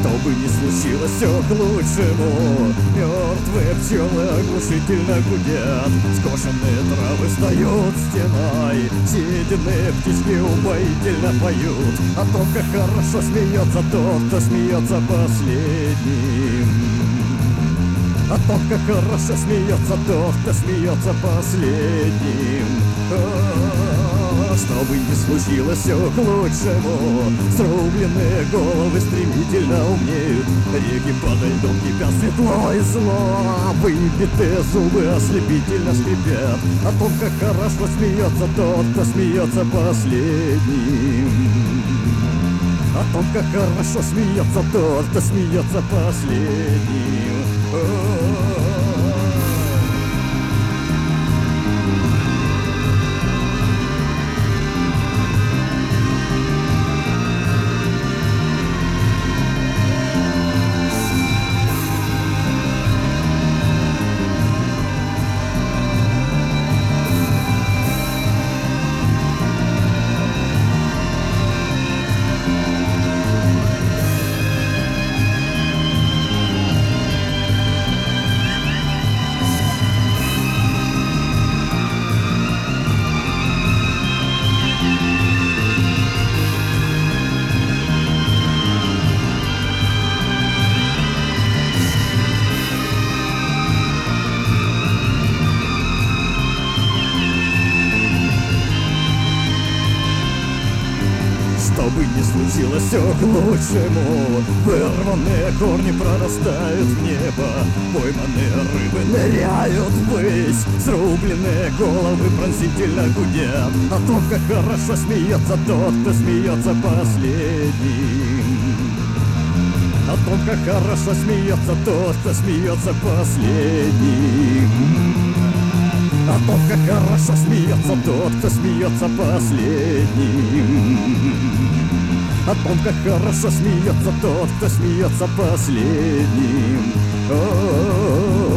Что бы ни случилось, все к лучшему. Мертвые пчелы оглушительно гудят, скошенные травы встают стеной, съеденные птички упоительно поют о том, как хорошо смеется тот, кто смеется последним. О том, как хорошо смеется тот, кто смеется последним. Что бы ни случилось, все к лучшему. Срубленные головы стремительно умнеют, реки под льдом кипят светло и зло. Выбитые зубы ослепительно скрипят о том, как хорошо смеется тот, кто смеется последним. О том, как хорошо смеется тот, кто смеется последним. Что бы ни случилось, все к лучшему. Вырванные корни прорастают в небо, пойманные рыбы ныряют ввысь, срубленные головы пронзительно гудят о том, как хорошо смеется тот, кто смеется последним. О том, как хорошо смеется тот, кто смеется последним. О том, как хорошо смеется тот, кто смеется последним. О том, как хорошо смеется тот, кто смеется последним. О-о-о-о.